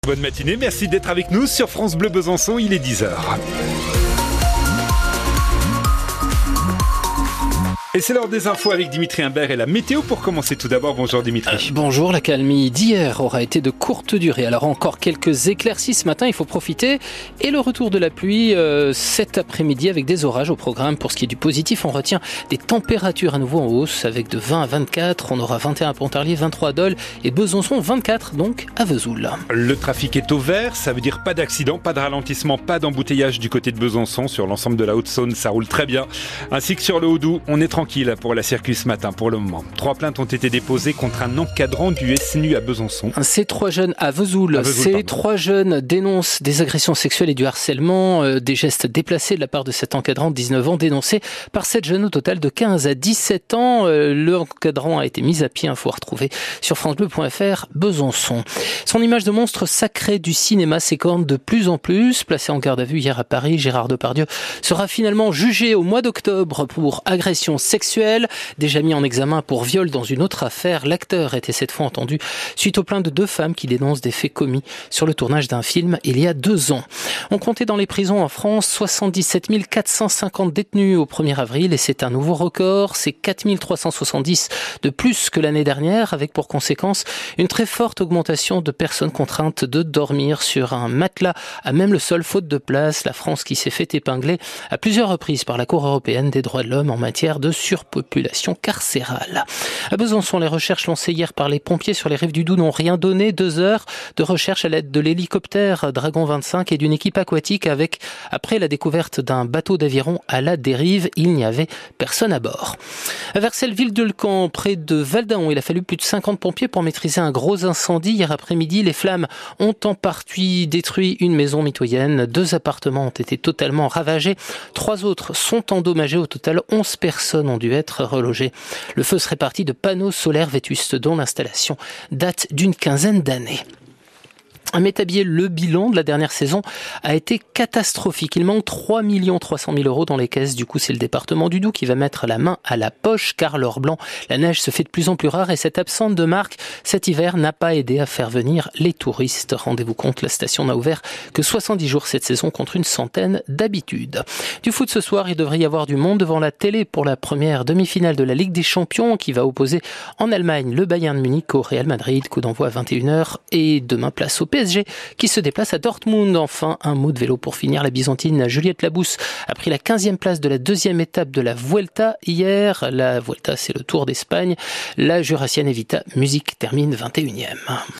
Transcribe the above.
Bonne matinée, merci d'être avec nous sur France Bleu Besançon, il est 10h. Et c'est l'heure des infos avec Dimitri Imbert et la météo pour commencer tout d'abord. Bonjour Dimitri. Bonjour, la calmie d'hier aura été de courte durée. Alors encore quelques éclaircies ce matin, il faut profiter. Et le retour de la pluie cet après-midi avec des orages au programme. Pour ce qui est du positif, on retient des températures à nouveau en hausse avec de 20 à 24. On aura 21 à Pontarlier, 23 à Dole et Besançon, 24 donc à Vesoul. Le trafic est au vert, ça veut dire pas d'accident, pas de ralentissement, pas d'embouteillage du côté de Besançon. Sur l'ensemble de la Haute-Saône, ça roule très bien. Ainsi que sur le Haut-Doubs, on est tranquille pour la circuit ce matin pour le moment. 3 plaintes ont été déposées contre un encadrant du SNU à Besançon. Ces 3 jeunes à Vesoul, ces 3 jeunes dénoncent des agressions sexuelles et du harcèlement, des gestes déplacés de la part de cet encadrant de 19 ans dénoncé par 7 jeunes au total de 15 à 17 ans. L'encadrant a été mis à pied, info à retrouver sur francebleu.fr Besançon. Son image de monstre sacré du cinéma s'écorne de plus en plus. Placé en garde à vue hier à Paris, Gérard Depardieu sera finalement jugé au mois d'octobre pour agression sexuelle. Déjà mis en examen pour viol dans une autre affaire, l'acteur était cette fois entendu suite aux plaintes de 2 femmes qui dénoncent des faits commis sur le tournage d'un film il y a 2 ans. On comptait dans les prisons en France 77 450 détenus au 1er avril et c'est un nouveau record. C'est 4 370 de plus que l'année dernière avec pour conséquence une très forte augmentation de personnes contraintes de dormir sur un matelas à même le sol faute de place. La France qui s'est fait épingler à plusieurs reprises par la Cour européenne des droits de l'homme en matière de surpopulation carcérale. À Besançon, les recherches lancées hier par les pompiers sur les rives du Doubs n'ont rien donné. 2 heures de recherche à l'aide de l'hélicoptère Dragon 25 et d'une équipe aquatique après la découverte d'un bateau d'aviron à la dérive. Il n'y avait personne à bord. À Vercelles-Ville-de-le-Camp, près de Valdaon, il a fallu plus de 50 pompiers pour maîtriser un gros incendie. Hier après-midi, les flammes ont en partie détruit une maison mitoyenne. 2 appartements ont été totalement ravagés. 3 autres sont endommagés. Au total, 11 personnes ont dû être relogées. Le feu serait parti de panneaux solaires vétustes dont l'installation date d'une quinzaine d'années. À Métabier, le bilan de la dernière saison a été catastrophique. Il manque 3 300 000 € dans les caisses. Du coup, c'est le département du Doubs qui va mettre la main à la poche car l'or blanc, la neige se fait de plus en plus rare et cette absence de marque cet hiver n'a pas aidé à faire venir les touristes. Rendez-vous compte, la station n'a ouvert que 70 jours cette saison contre une centaine d'habitude. Du foot ce soir, il devrait y avoir du monde devant la télé pour la première demi-finale de la Ligue des Champions qui va opposer en Allemagne le Bayern de Munich au Real Madrid. Coup d'envoi à 21h et demain place au PSG qui se déplace à Dortmund. Enfin, un mot de vélo pour finir. La Byzantine Juliette Labousse a pris la 15e place de la 2e étape de la Vuelta hier. La Vuelta, c'est le Tour d'Espagne. La Jurassienne Evita Music termine 21e.